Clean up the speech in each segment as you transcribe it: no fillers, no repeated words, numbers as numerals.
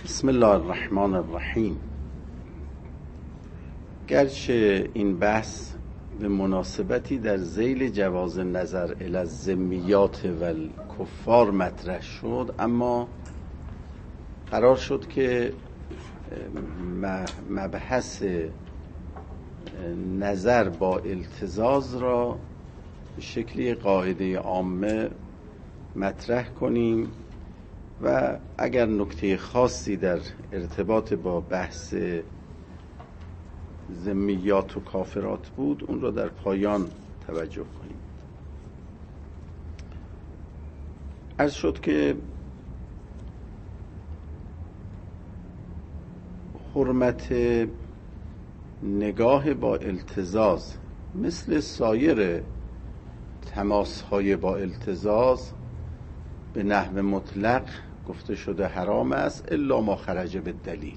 بسم الله الرحمن الرحیم. گرچه این بحث به مناسبتی در ذیل جواز نظر الی الذمیات و الکفار مطرح شد، اما قرار شد که مبحث نظر با التزاز را به شکلی قاعده عامه مطرح کنیم و اگر نکته خاصی در ارتباط با بحث ذمیات و کافرات بود اون را در پایان توجه کنیم. عرض شد که حرمت نگاه با التزاز مثل سایر تماس‌های با التزاز به نحو مطلق گفته شده حرام است الا ما خرج به دلیل.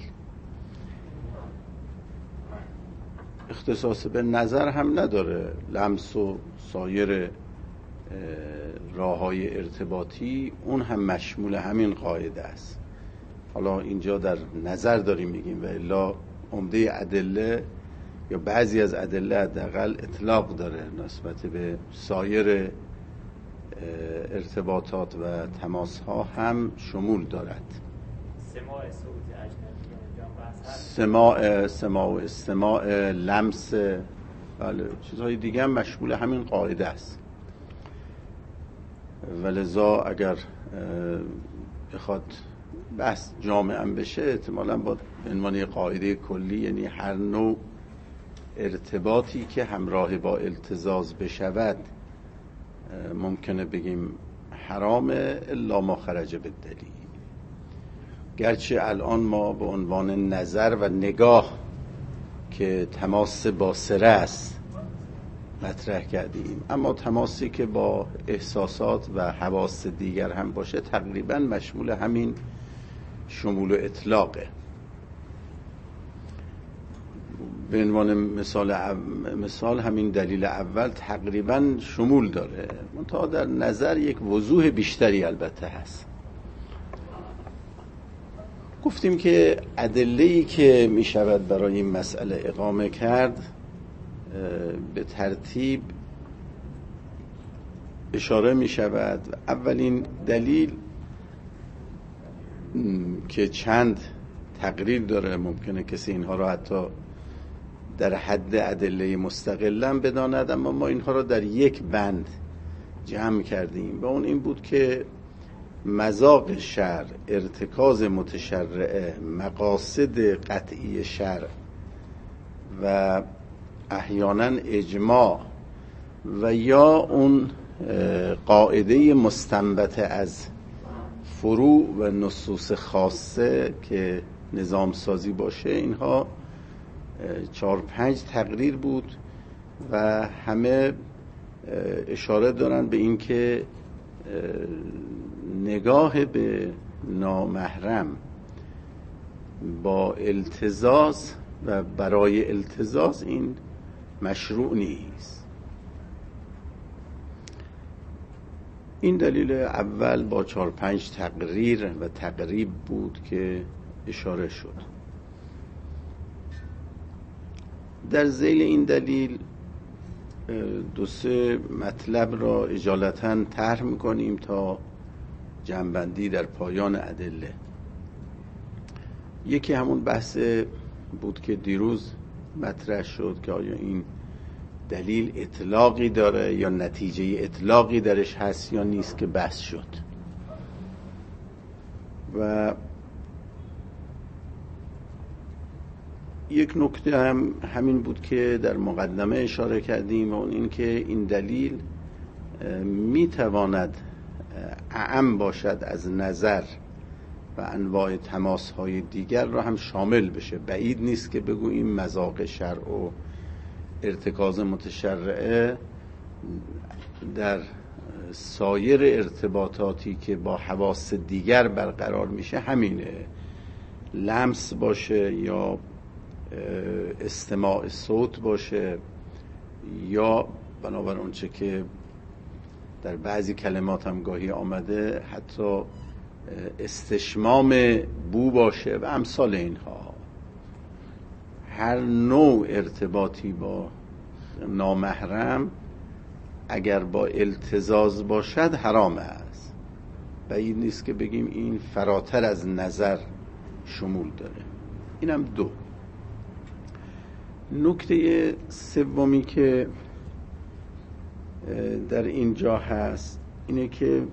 اختصاص به نظر هم نداره، لمس و سایر راه‌های ارتباطی اون هم مشمول همین قاعده است. حالا اینجا در نظر داریم میگیم و الا عمده ادله یا بعضی از ادله حداقل اطلاق داره نسبت به سایر ارتباطات و تماس ها هم شمول دارد. سماع استماع لمس بله چیزهای دیگه هم مشمول همین قاعده است. ولذا اگر بخواد بحث جامعاً بشه احتمالاً با عنوان قاعده کلی، یعنی هر نوع ارتباطی که همراه با التزاز بشود ممکنه بگیم حرامه الا ما خرج به دلیل. گرچه الان ما به عنوان نظر و نگاه که تماس باصره است مطرح کردیم، اما تماسی که با احساسات و حواس دیگر هم باشه تقریبا مشمول همین شمول و اطلاقه. به عنوان مثال همین دلیل اول تقریبا شمول داره، منتها در نظر یک وضوح بیشتری البته هست. گفتیم که ادله‌ای که می شود برای این مسئله اقامه کرد به ترتیب اشاره می شود. اولین دلیل که چند تقریر داره، ممکنه کسی اینها را حتی در حد ادله مستقلا بداند، اما ما اینها را در یک بند جمع کردیم و اون این بود که مذاق شرع، ارتکاز متشرعه، مقاصد قطعی شرع و احیانا اجماع و یا اون قاعده مستنبت از فروع و نصوص خاصه که نظام سازی باشه، اینها 4-5 تقریر بود و همه اشاره دارن به این که نگاه به نامحرم با التزاز و برای التزاز این مشروع نیست. این دلیل اول با 4-5 تقریر و تقریب بود که اشاره شد. در ذیل این دلیل 2-3 مطلب را اجالتا طرح می‌کنیم تا جمع‌بندی در پایان ادله. یکی همون بحث بود که دیروز مطرح شد که آیا این دلیل اطلاقی داره یا نتیجه اطلاقی درش هست یا نیست که بحث شد. و یک نکته هم همین بود که در مقدمه اشاره کردیم و اون این که این دلیل میتواند اعم باشد از نظر و انواع تماس‌های دیگر را هم شامل بشه. بعید نیست که بگوییم مذاق شرع و ارتکاز متشرعه در سایر ارتباطاتی که با حواس دیگر برقرار میشه همینه، لمس باشه یا استماع صوت باشه یا بنابر اونچه که در بعضی کلمات هم گاهی آمده حتی استشمام بو باشه و امثال اینها. هر نوع ارتباطی با نامحرم اگر با التزاز باشد حرام است. بعید نیست که بگیم این فراتر از نظر شمول داره. اینم دو. نکته سومی که در اینجا هست اینه که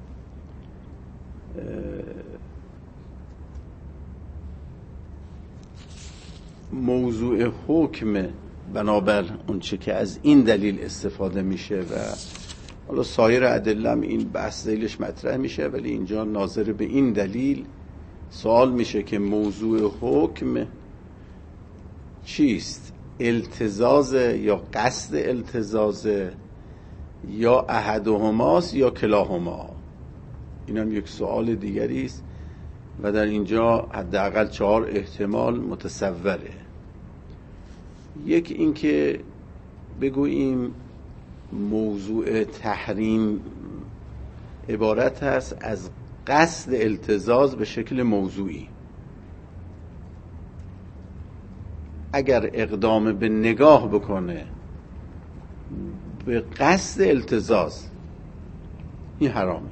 موضوع حکم بنابر اونچه که از این دلیل استفاده میشه و حالا سایر ادله هم این بحث ذیلش مطرح میشه، ولی اینجا ناظر به این دلیل سوال میشه که موضوع حکم چیست؟ التزاز یا قصد التزاز یا احدهماست یا کلاهما؟ این هم یک سوال دیگری است و در اینجا حداقل 4 احتمال متصوره. یک این که بگوییم موضوع تحریم عبارت است از قصد التزاز به شکل موضوعی. اگر اقدام به نگاه بکنه به قصد التزاز، این حرامه،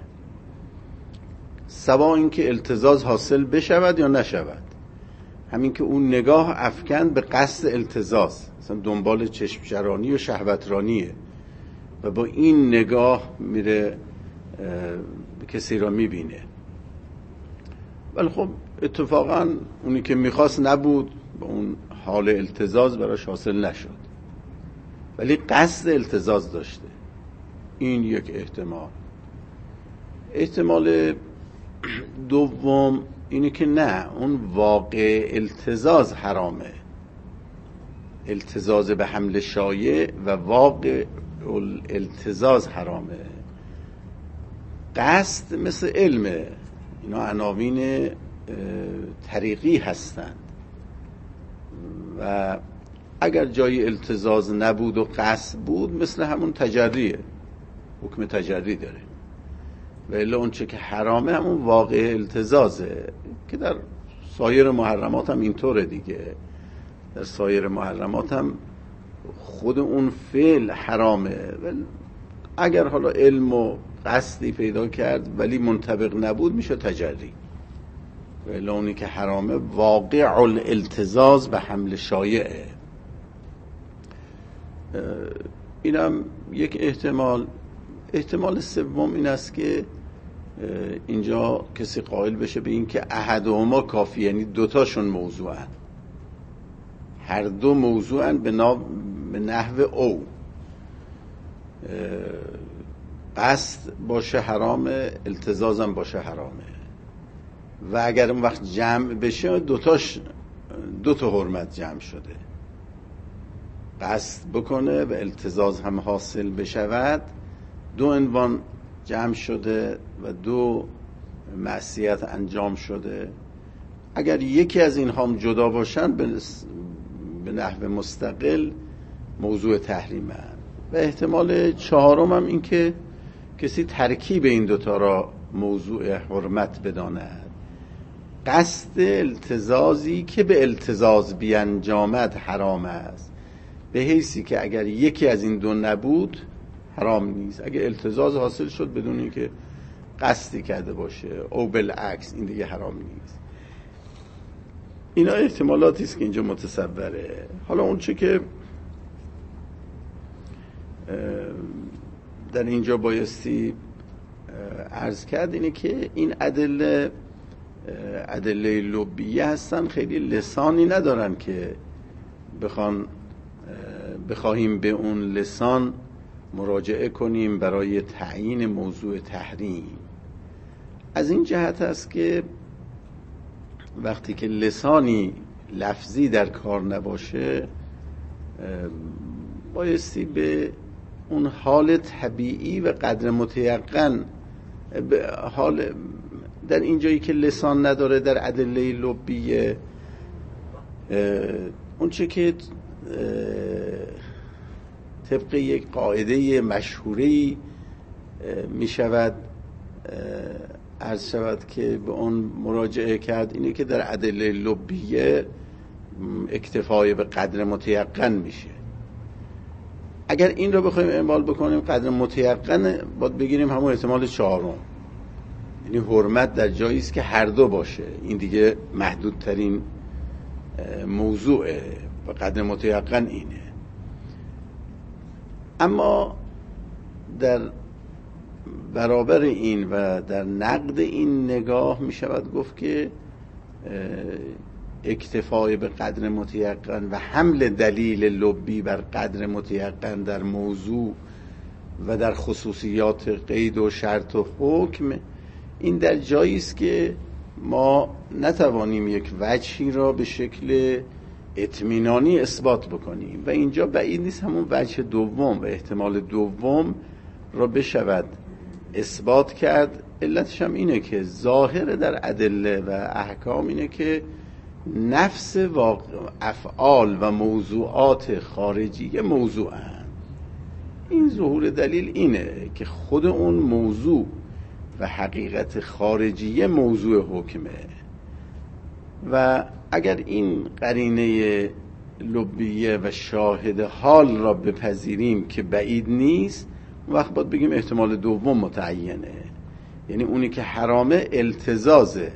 سوا اینکه التزاز حاصل بشود یا نشود. همین که اون نگاه افکند به قصد التزاز، مثلا دنبال چشمشرانی و شهوترانیه و با این نگاه میره کسی را میبینه، ولی خب اتفاقا اونی که میخواست نبود، با اون حال التزاز براش حاصل نشد، ولی قصد التزاز داشته. این یک احتمال. احتمال دوم اینه که نه، اون واقع التزاز حرامه، التزاز به حمل شایع و واقع التزاز حرامه. قصد مثل علمه، اینا عناوین طریقی هستند و اگر جای التزاز نبود و قصد بود مثل همون تجریه، حکم تجری داره. و الا اون چه که حرامه همون واقع التزازه که در سایر محرمات هم اینطوره دیگه. در سایر محرمات هم خود اون فعل حرامه، ولی اگر حالا علم و قصدی پیدا کرد ولی منطبق نبود میشه تجری. و الا اونی که حرامه واقع الالتزاز به حمل شایعه. اینم یک احتمال. احتمال سوم این است که اینجا کسی قائل بشه به این که احدهما کافی، یعنی دوتاشون موضوعن، هر دو موضوعن به نحو او، قصد باشه حرامه، التزازم باشه حرامه. و اگر اون وقت جمع بشه دو تا حرمت جمع شده، قصد بکنه و التزاز هم حاصل بشود، 2 عنوان جمع شده و 2 معصیت انجام شده. اگر یکی از اینها هم جدا باشن به نحو مستقل موضوع تحریمه. و احتمال 4م هم این که کسی ترکیب این دوتا را موضوع حرمت بداند. قصد التزازی که به التزاز بیانجامد حرام است، به حیثی که اگر یکی از این 2 نبود حرام نیست. اگر التزاز حاصل شد بدون اینکه قصدی کرده باشه او بالعکس، این دیگه حرام نیست. اینا احتمالاتی است که اینجا متصوره. حالا اون چه که در اینجا بایستی عرض کرد اینه که این ادله لبیه هستن، خیلی لسانی ندارن که بخواهیم به اون لسان مراجعه کنیم برای تعیین موضوع تحریم. از این جهت است که وقتی که لسانی لفظی در کار نباشه بایستی به اون حال طبیعی و قدر متیقن، به حال در اینجایی که لسان نداره در ادله لبیه، اون چه که طبق یک قاعده مشهوری می شود عرض شود که به اون مراجعه کرد اینه که در ادله لبیه اکتفای به قدر متیقن میشه. اگر این رو بخوایم اعمال بکنیم قدر متیقن باید بگیریم همون احتمال چهارم، یعنی حرمت در جایی است که هر دو باشه. این دیگه محدودترین موضوعه و قدر متیقن اینه. اما در برابر این و در نقد این نگاه می شود گفت که اکتفای به قدر متیقن و حمل دلیل لبی بر قدر متیقن در موضوع و در خصوصیات قید و شرط و حکم، این در جایی است که ما نتوانیم یک وجهی را به شکل اطمینانی اثبات بکنیم و اینجا بعید نیست همون وجه دوم و احتمال دوم را بشود اثبات کرد. علتش هم اینه که ظاهر در ادله و احکام اینه که نفس افعال و موضوعات خارجی موضوعن. این ظهور دلیل اینه که خود اون موضوع و حقیقت خارجی موضوع حکمه و اگر این قرینه لبیه و شاهد حال را بپذیریم که بعید نیست، اون وقت باید بگیم احتمال دوم متعینه، یعنی اونی که حرامه التزازه،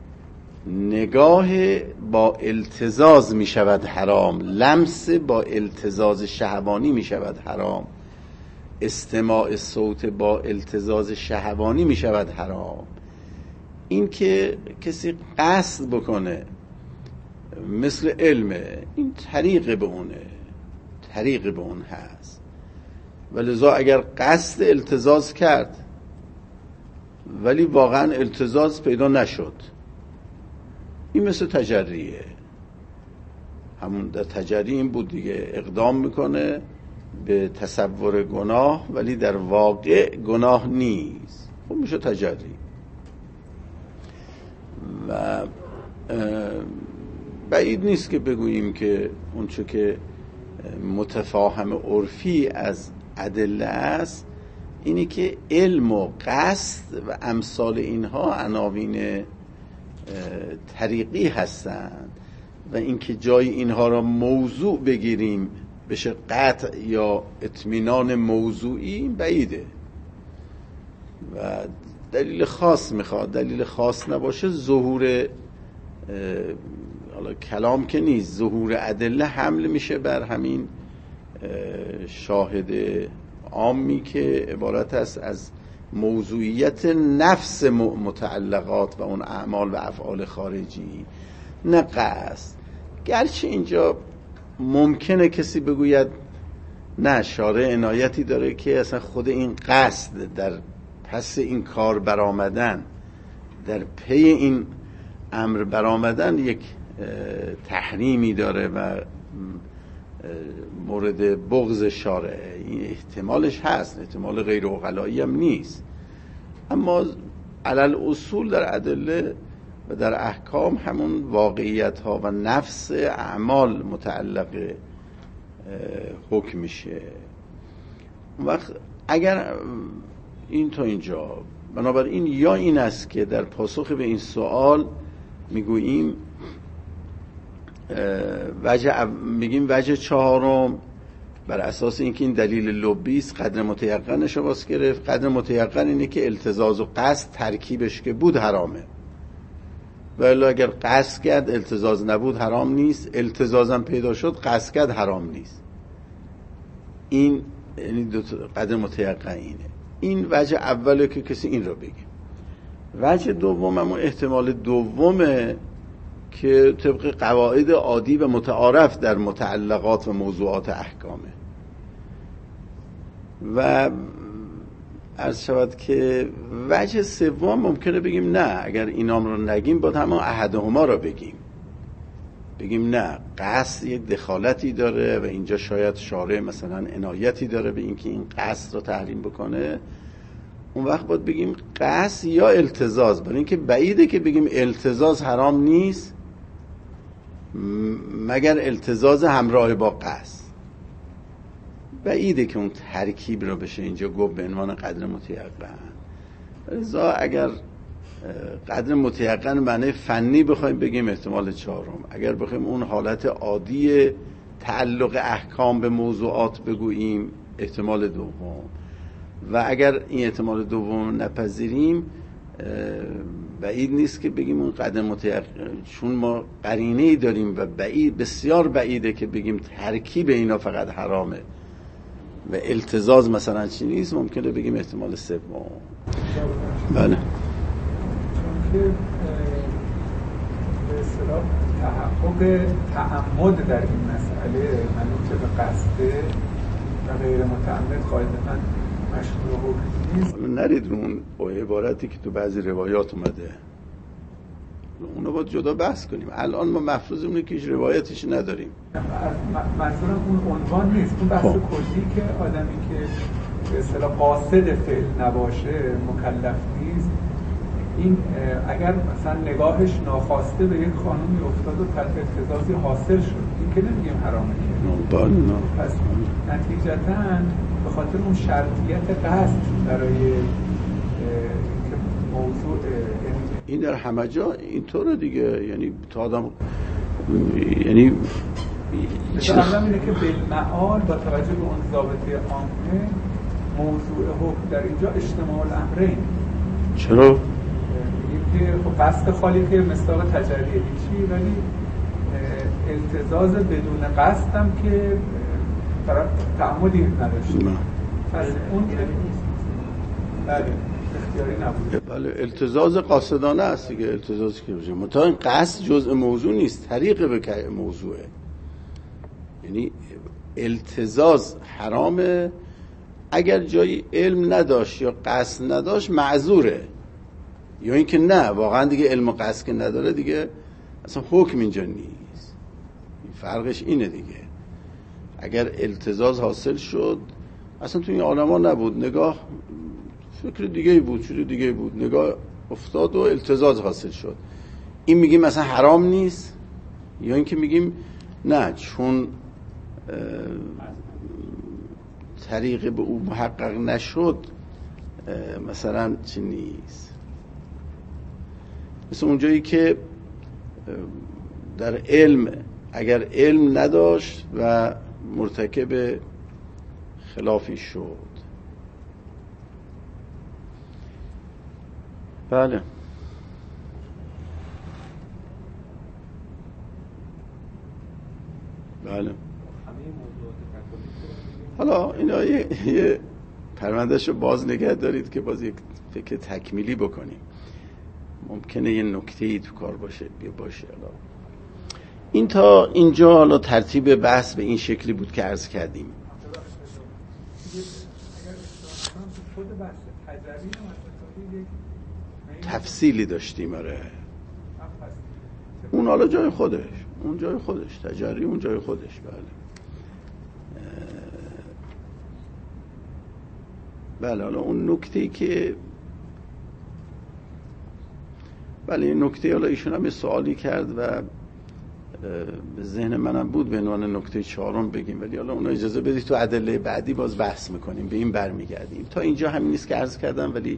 نگاه با التزاز می شود حرام، لمس با التزاز شهوانی می شود حرام، استماع صوت با التزاز شهوانی می شود حرام. این که کسی قصد بکنه مثل علمه، این طریق به اونه، طریق به اون هست و لذا اگر قصد التزاز کرد ولی واقعا التزاز پیدا نشد، این مثل تجریه. همون در تجری این بود دیگه، اقدام میکنه به تصور گناه ولی در واقع گناه نیست، خب میشه تجری. و بعید نیست که بگوییم که اونچه که متفاهم عرفی از ادله است اینی که علم و قصد و امثال اینها عناوین طریقی هستند و اینکه جای اینها را موضوع بگیریم بشه قطع یا اطمینان موضوعی بعیده و دلیل خاص میخواد. دلیل خاص نباشه ظهور حالا کلام که نیست، ظهور ادله حمل میشه بر همین شاهد عامی که عبارت است از موضوعیت نفس متعلقات و اون اعمال و افعال خارجی، نه قصد. گرچه اینجا ممکنه کسی بگوید نه، شارع عنایتی داره که اصلا خود این قصد در پس این کار برآمدن، در پی این امر برآمدن یک تحریمی داره و مورد بغض شارعه. این احتمالش هست، احتمال غیر عقلایی هم نیست، اما علل اصول در ادله و در احکام همون واقعیت ها و نفس اعمال متعلق حکم میشه. اون وقت اگر این تا اینجا، بنابراین یا این است که در پاسخ به این سوال میگوییم میگیم وجه چهارم بر اساس اینکه این دلیل لبی است قدر متیقنش رو باز گرفت. قدر متیقن اینه که التزاز و قصد ترکیبش که بود حرامه، ولی اگر قصد کرد التزاز نبود حرام نیست، التزازم پیدا شد قصد کرد حرام نیست. این یعنی قدر متیقن اینه. این وجه اوله که کسی این رو بگه. وجه دوم همون احتمال دومه که طبق قواعد عادی و متعارف در متعلقات و موضوعات احکامه و عرض شود که وجه سوم ممکنه بگیم نه، اگر اینام رو نگیم باید همون احدهما رو بگیم نه، قصد یک دخالتی داره و اینجا شاید شارع مثلا عنایتی داره به اینکه این قصد رو تحریم بکنه. اون وقت باید بگیم قصد یا التزاز، برای اینکه بعیده که بگیم التزاز حرام نیست مگر التزاز همراه با قصد. بعیده که اون ترکیب رو بشه اینجا گفت به عنوان قدر متیقن. لذا اگر قدر متیقن معنی فنی بخوایم بگیم احتمال چهارم. اگر بخوایم اون حالت عادی تعلق احکام به موضوعات بگوییم احتمال دوم. و اگر این احتمال دوم نپذیریم بعید نیست که بگیم اون قدر متیقن، چون ما قرینه‌ای داریم و بسیار بعیده که بگیم ترکیب اینا فقط حرامه و التزاز مثلا چی نیست، ممکنه بگیم احتمال سوم. بله. که به اصطلاح تحقق تعمد در این مسئله منوط به قصده و غیر متعمد قاعدتاً مشروع حکم نیست. نرید اون عبارتی که تو بعضی روایات اومده اونو باید جدا بحث کنیم. الان ما مفروض اونه که هیچ روایتش نداریم. منظورم اون عنوان نیست، اون بحث کلی که آدمی که به اصطلاح قاصد فعل نباشه، مکلف نیست، این اگر مثلا نگاهش ناخواسته به یک قانونی افتاد و ارتزازی حاصل شد، این که نمیگیم حرامه که پس نتیجتاً به خاطر اون شرطیت قصد برای موضوع این در همه جا اینطوره دیگه، یعنی تا آدم یعنی مثلا اینه که بالمعال با توجه به اون ضابطه عامه موضوع حکم در اینجا اجتماع الامرین. چرا؟ که قصد خالی که مصداق تجریه هیچی، ولی التزاز بدون قصد هم که برای تعمدی نداشت. پس اون بله اختیاری نبود. بله التزاز قاصدانه است دیگه، التزازی که بشه متا این قصد جزء موضوع نیست، طریق به موضوعه. یعنی التزاز حرامه اگر جایی علم نداشت یا قصد نداشت معذوره، یا اینکه نه واقعا دیگه علم و قصد که نداره دیگه اصلا حکم اینجا نیست. فرقش اینه دیگه. اگر التزاز حاصل شد اصلا تو این عالما نبود، نگاه فکر دیگه بود، چیز دیگه بود، نگاه افتاد و التزاز حاصل شد، این میگیم مثلا حرام نیست، یا اینکه میگیم نه چون طریق به او محقق نشد مثلا چی نیست. مثل اونجایی که در علم اگر علم نداشت و مرتکب خلافی شد. بله بله. حالا اینا یه پروندهشو باز نگه دارید که باز یک فکر تکمیلی بکنیم، ممکنه یه نکته‌ای تو کار باشه. حالا این تا اینجا حالا ترتیب بحث به این شکلی بود که عرض کردیم. تفصیلی داشتیم آره. اون حالا جای خودش، اون جای خودش، تجاری اون جای خودش. بله حالا اون نکته‌ای که بله این نکته حالا ایشون هم یه سوالی کرد و به ذهن منم بود به عنوان نکته چهارم بگیم، ولی حالا اون اجازه بدید تو ادله بعدی باز بحث میکنیم، به این برمیگردیم. تا اینجا همین نیست که عرض کردم، ولی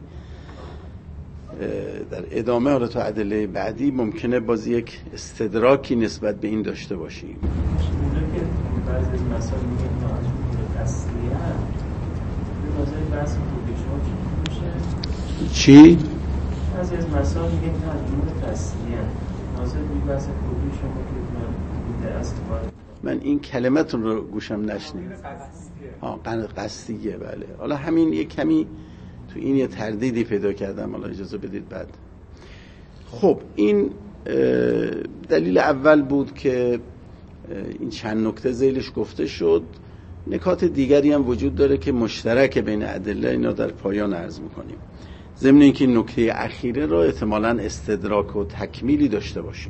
در ادامه حالا تو ادله بعدی ممکنه باز یک استدراکی نسبت به این داشته باشیم. اونجا که بعضی از مسائل میگن معجون اصلیه به نظر بحث خوبی شما چی؟ بعضی از مسائل میگن معجون اصلیه ناظر به بحث خوبی شما که من اصل من این کلمتون رو گوشم نشنید. قصدیه. بله حالا همین یک کمی تو این یه تردیدی پیدا کردم، حالا اجازه بدید بعد. خب این دلیل اول بود که این چند نکته ذیلش گفته شد. نکات دیگری هم وجود داره که مشترک بین ادله، اینا در پایان عرض میکنیم، ضمن اینکه این نکته اخیره رو احتمالاً استدراک و تکمیلی داشته باشیم.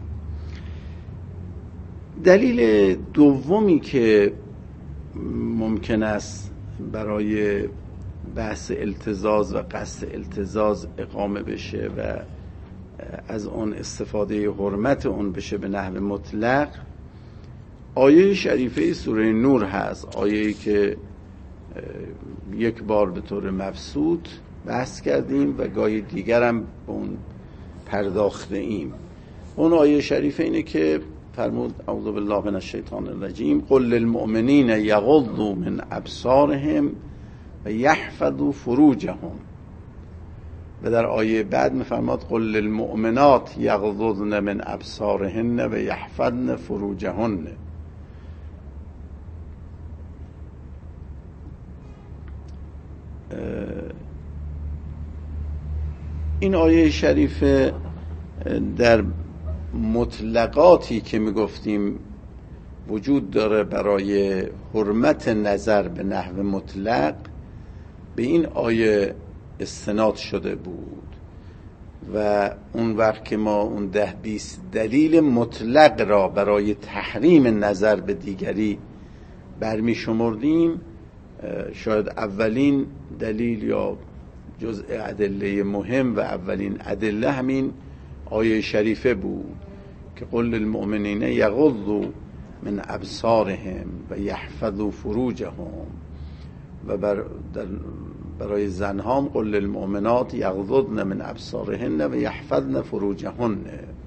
دلیل دومی که ممکن است برای بحث التزاز و قصد التزاز اقامه بشه و از اون استفاده حرمت اون بشه به نحو مطلق، آیه شریفه سوره نور هست، آیه‌ای که یک بار به طور مبسوط بحث کردیم و گاهی دیگر هم به اون پرداخته ایم. اون آیه شریفه اینه که فرمود اعوذ بالله من الشیطان الرجیم قل للمؤمنین یغضوا من ابصارهم و یحفظوا فروجهم، و در آیه بعد میفرماد قل للمؤمنات یغضضن من ابصارهن و یحفظن فروجهن. این آیه شریفه در مطلقاتی که میگفتیم وجود داره برای حرمت نظر به نحو مطلق، به این آیه استناد شده بود و اون وقت که ما اون 10-20 دلیل مطلق را برای تحریم نظر به دیگری برمی شمردیم، شاید اولین دلیل یا جزء ادله مهم و اولین ادله همین آیه شریفه بود که قل للمؤمنین یغضوا من ابصارهم و یحفظوا فروجهم، و برای زنهام قل للمؤمنات یغضضن من ابصارهن و یحفظن فروجهن.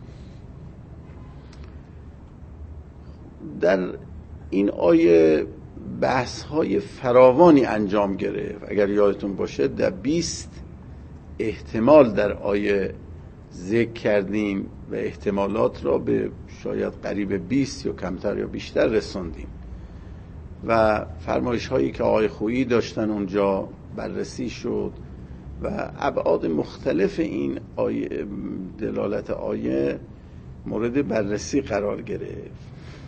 در این آیه بحث های فراوانی انجام گرفت. اگر یادتون باشه در 20 احتمال در آیه ذکر کردیم و احتمالات را به شاید قریب 20 یا کمتر یا بیشتر رسوندیم و فرمایش هایی که آقای خویی داشتن اونجا بررسی شد و ابعاد مختلف این آیه، دلالت آیه مورد بررسی قرار گرفت.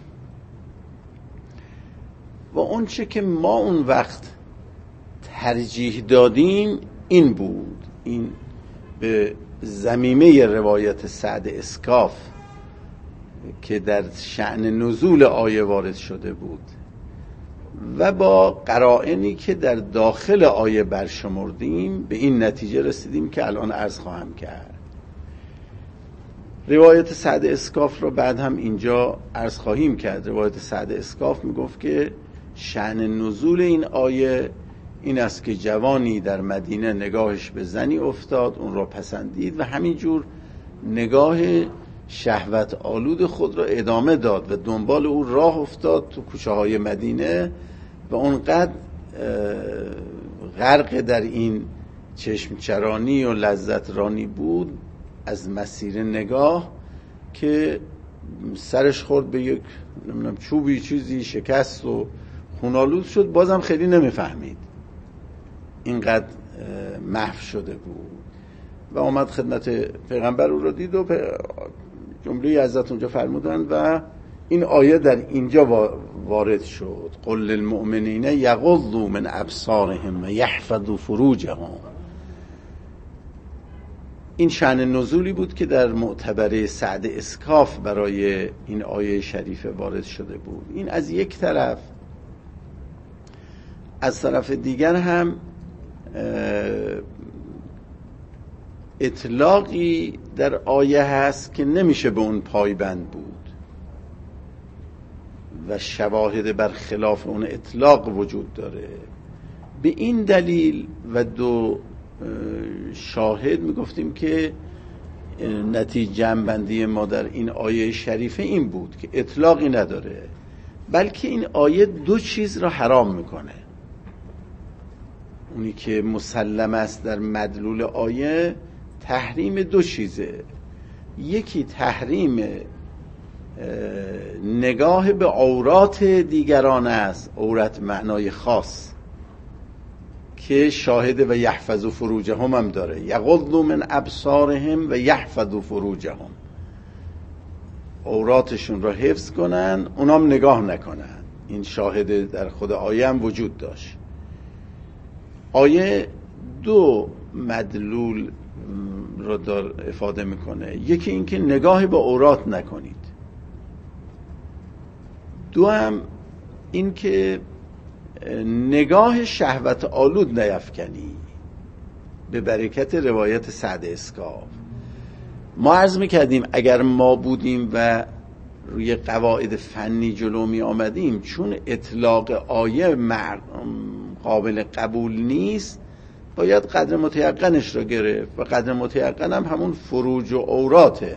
و اون چه که ما اون وقت ترجیح دادیم این بود، این به ضمیمه روایت سعد اسکاف که در شأن نزول آیه وارد شده بود و با قرائنی که در داخل آیه برشمردیم به این نتیجه رسیدیم که الان عرض خواهم کرد. روایت سعد اسکاف را بعد هم اینجا عرض خواهیم کرد. روایت سعد اسکاف میگفت که شأن نزول این آیه این است که جوانی در مدینه نگاهش به زنی افتاد، اون را پسندید و همینجور نگاه شهوت آلود خود را ادامه داد و دنبال او راه افتاد تو کوچه های مدینه و اونقدر غرق در این چشم چرانی و لذت رانی بود از مسیر نگاه که سرش خورد به یک چوبی چیزی شکست و خونالود شد، بازم خیلی نمیفهمید، اینقدر محو شده بود و آمد خدمت پیغمبر او را دید و جمله حضرت اونجا فرمودند و این آیه در اینجا وارد شد قل للمؤمنین یغضوا من ابصارهم و یحفظوا فروجهم. این شأن نزولی بود که در معتبره سعد اسکاف برای این آیه شریفه وارد شده بود. این از یک طرف. از طرف دیگر هم اطلاقی در آیه هست که نمیشه به اون پایبند بود و شواهد بر خلاف اون اطلاق وجود داره. به این دلیل و دو شاهد میگفتیم که نتیجه جمع‌بندی ما در این آیه شریفه این بود که اطلاقی نداره، بلکه این آیه دو چیز را حرام میکنه. اونی که مسلم است در مدلول آیه تحریم دو چیزه. یکی تحریم نگاه به عورات دیگران است، عورت معنای خاص که شاهد و یحفظوا فروجهم هم داره، یغضوا من ابصارهم و یحفظوا فروجهم، عوراتشون را حفظ کنن اونام نگاه نکنن. این شاهد در خود آیه هم وجود داشت. آیه دو مدلول را دار افاده میکنه. یکی این که نگاه به عورات نکنید، دو هم این که نگاه شهوت آلود نیفکنی، به برکت روایت سعد اسکاف. ما عرض میکردیم اگر ما بودیم و روی قواعد فنی جلو می آمدیم، چون اطلاق آیه قابل قبول نیست، باید قدر متیقنش رو گرفت و قدر متیقن هم همون فروج و عوراته.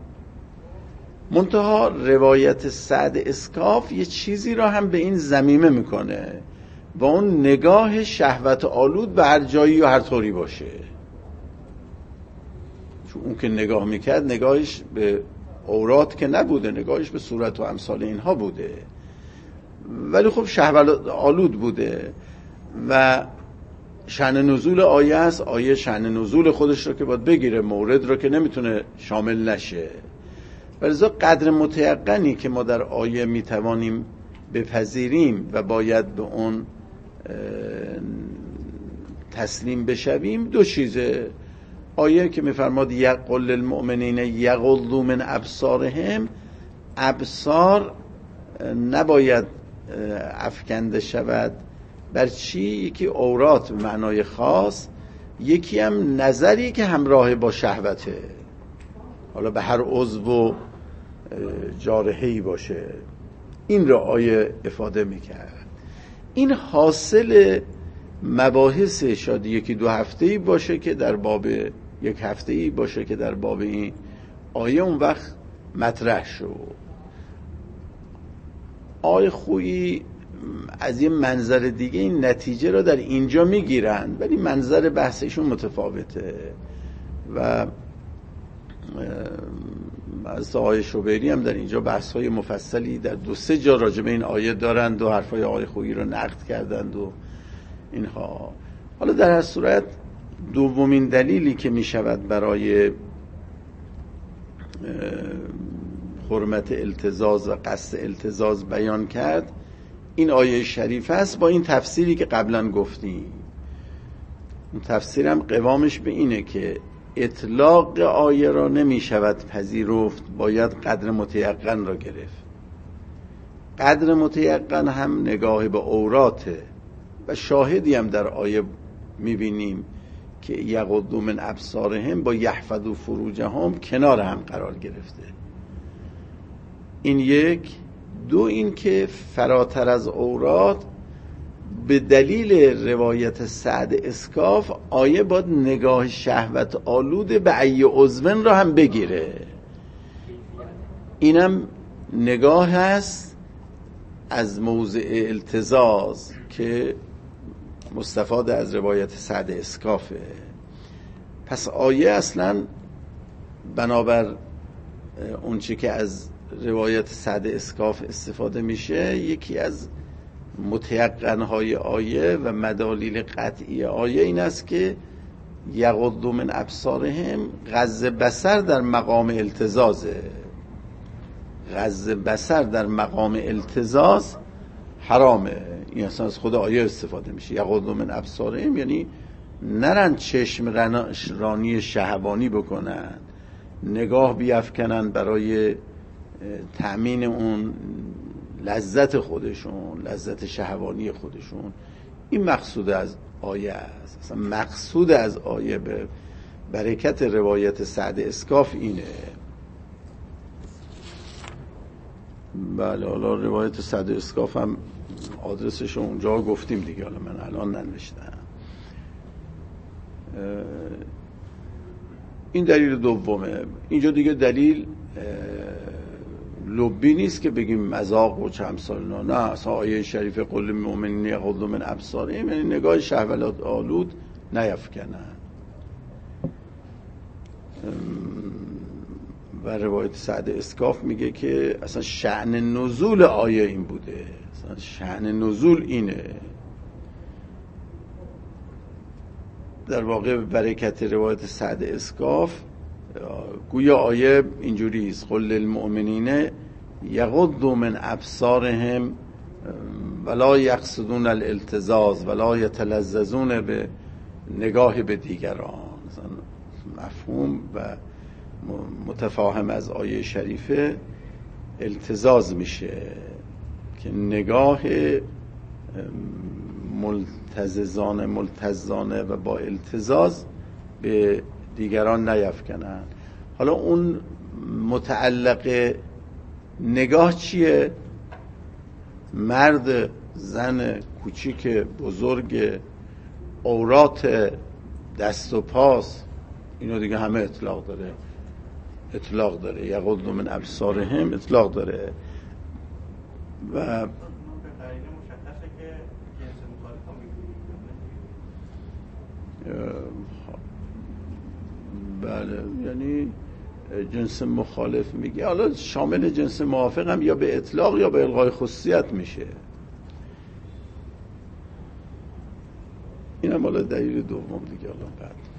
منتها روایت سعد اسکاف یه چیزی را هم به این ضمیمه میکنه و اون نگاه شهوت آلود به هر جایی و هر طوری باشه. چون اون که نگاه میکرد نگاهش به عورات که نبوده، نگاهش به صورت و امثال اینها بوده، ولی خب شهوت آلود بوده و شأن نزول آیه است. آیه شأن نزول خودش رو که باید بگیره، مورد رو که نمیتونه شامل نشه. ولذا قدر متیقنی که ما در آیه میتوانیم بپذیریم و باید به اون تسلیم بشویم دو چیزه. آیه که میفرماد یقل للمؤمنین یغضوا من ابصارهم، ابصار نباید افکنده شود بر چی؟ یکی عورات به معنای خاص، یکی هم نظری که همراه با شهوته، حالا به هر عضو و جارحه‌ای باشه. این را آیه افاده میکرد. این حاصل مباحث شاید یکی دو هفته‌ای باشه که در باب یک هفته‌ای باشه که در باب این آیه اون وقت مطرح شد. آیه خویی از یه منظر دیگه این نتیجه را در اینجا میگیرن، ولی منظر بحثشون متفاوته و از آیه شبیری هم در اینجا بحث‌های مفصلی در 2-3 جا راجع به این آیه دارند و حرفای آیه خویی رو نقد کردند و اینها. حالا در هر صورت دومین دلیلی که می شود برای حرمت التزاز و قصد التزاز بیان کرد این آیه شریف است، با این تفسیری که قبلا گفتیم. اون تفسیرم قوامش به اینه که اطلاق آیه را نمی شود پذیرفت، باید قدر متیقن را گرفت. قدر متیقن هم نگاه به عوراته و شاهدی هم در آیه می بینیم که یغضوا من ابصارهم با یحفظوا فروجهم کنار هم قرار گرفته. این یک. دو، این که فراتر از عورات به دلیل روایت سعد اسکاف آیه باید نگاه شهوت آلود به ای عضوین را هم بگیره. اینم نگاه هست از موضع التزاز که مستفاد از روایت سعد اسکافه. پس آیه اصلا بنابر اون چی که از روایت سعد اسکاف استفاده میشه، یکی از متیقنهای آیه و مدالیل قطعی آیه این است که یغضوا من ابصارهم، غض بصر در مقام التزازه. غض بصر در مقام التزاز حرامه. این اصلا از خود آیه استفاده میشه. یغضوا من ابصارهم یعنی نرن چشم رانی شهوانی بکنن، نگاه بیفکنن برای تأمین اون لذت خودشون، لذت شهوانی خودشون. این مقصود از آیه است. اصلا مقصود از آیه به برکت روایت سعد اسکاف اینه. بله، حالا روایت سعد اسکاف هم آدرسش رو اونجا گفتیم دیگه، حالا من الان ننوشتم. این دلیل دومه. اینجا دیگه دلیل لبی نیست که بگیم مذاق و چند سال نه اصلا آیه شریف قل للمؤمنین یغضوا من ابصارهم یعنی نگاه شهوت آلود نیفکنن. و روایت سعد اسکاف میگه که اصلا شأن نزول آیه این بوده، اصلا شأن نزول اینه. در واقع برکت روایت سعد اسکاف گویا آیه اینجوری است: قل للمؤمنین یغضوا من ابصارهم ولا یقصدون الالتزاز ولا یتلذذون به نگاه به دیگران. مفهوم و متفاهم از آیه شریفه التزاز میشه که نگاه ملتزانه و با التزاز به دیگران نیفکنن. حالا اون متعلق نگاه چیه؟ مرد، زن، کوچیک، بزرگ، عورات دست و پاس، اینو دیگه همه اطلاق داره یغض من ابصارهم اطلاق داره. و بله یعنی جنس مخالف میگه، حالا شامل جنس موافق هم یا به اطلاق یا به الغای خصوصیت میشه. این هم حالا دلیل دوم دیگه. حالا بعد